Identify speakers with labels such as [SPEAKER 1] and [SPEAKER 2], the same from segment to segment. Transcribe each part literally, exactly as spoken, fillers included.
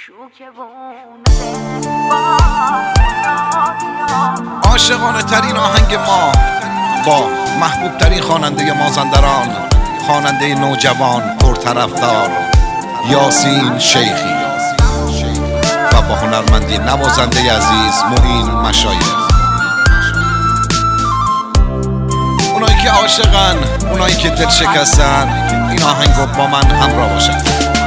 [SPEAKER 1] عاشقانه ترین آهنگ ما با محبوب ترین خواننده مازندران، خواننده نوجوان پرطرفدار یاسین شیخی و با هنرمندی نوازنده عزیز معین مشایخ. اونایی که عاشقن، اونایی که دل شکستن، این آهنگو با من همراه باشن.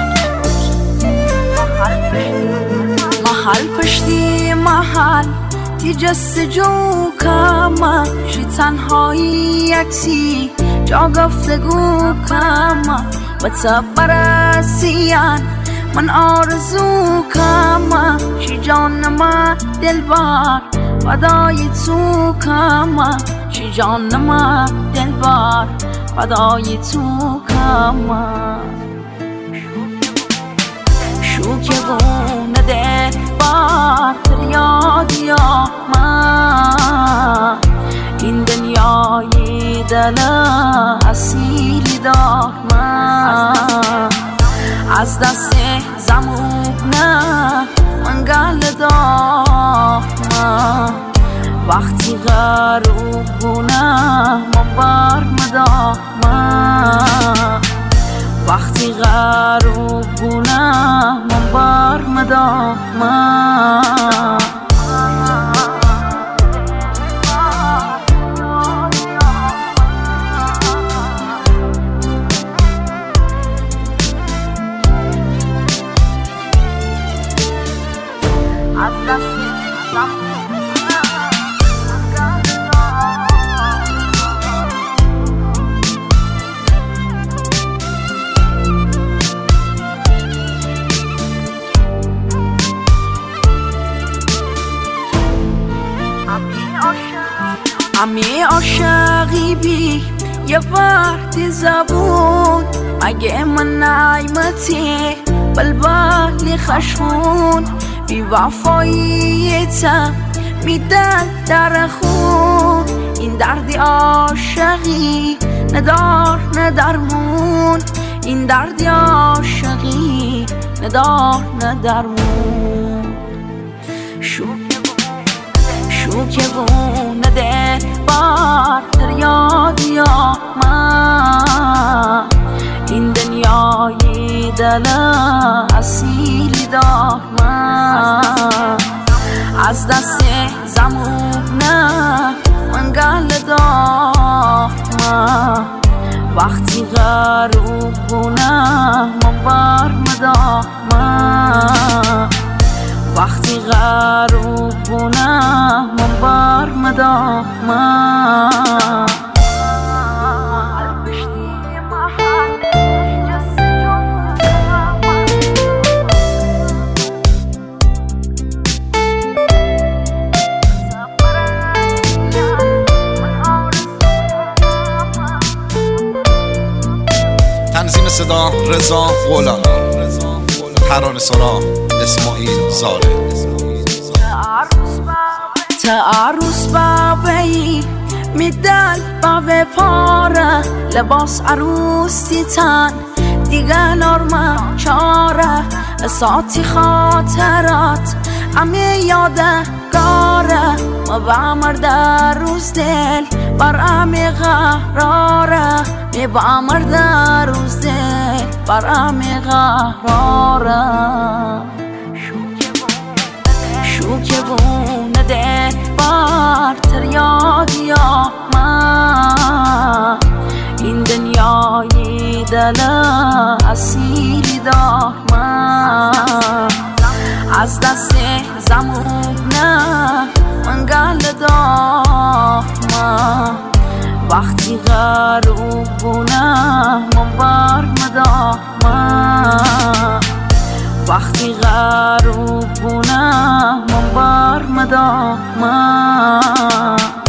[SPEAKER 2] محل پشتی محل تجس جو کما شی تنهایی یکسی جا گفتگو کما و تبرسیان من آرزو کما شی جان ما دلبار فدای تو کما شی جان ما دلبار فدای تو کما شو که بونه دل بار تریادی ما این دنیای دل اصیلی دار ما از دست زمونه من گل دار ما وقتی غروب بونه من بار مدار ما وقتی غروب بونه من بار مدار ما امی عاشقی بی یه وقتی زبون اگه من نایمتی بلبالی خشمون بی وفایی تا میدن در خون این دردی عاشقی ندار ندرمون این دردی عاشقی ندار ندرمون شو شو که بونه دل بار تریادی ما این دنیای دل اصیلی دار ما از دست زمونه من گل دار ما وقتی غروب بونه من بار مدار ما وقتی غروب بونه من بار مدار ما
[SPEAKER 1] تنظیم صدا رضا غلامی، ترانه سرا اسماعیل زاره.
[SPEAKER 2] تعروس باوی میدل باوی پاره لباس عروس تیتن دیگه نرمه چاره ساعتی خاطرات امی یاده گاره ما با مرد روز دل بر امی غراره می با مرد روز دل بر امی غراره شو که بونه دل بار تریادی ما این دنیای دل اصیلی دار ما از دست زمونه من گل دار ما وقتی غروب بونه من بار مدار ما وقتی غروب بونه من بار مدار ما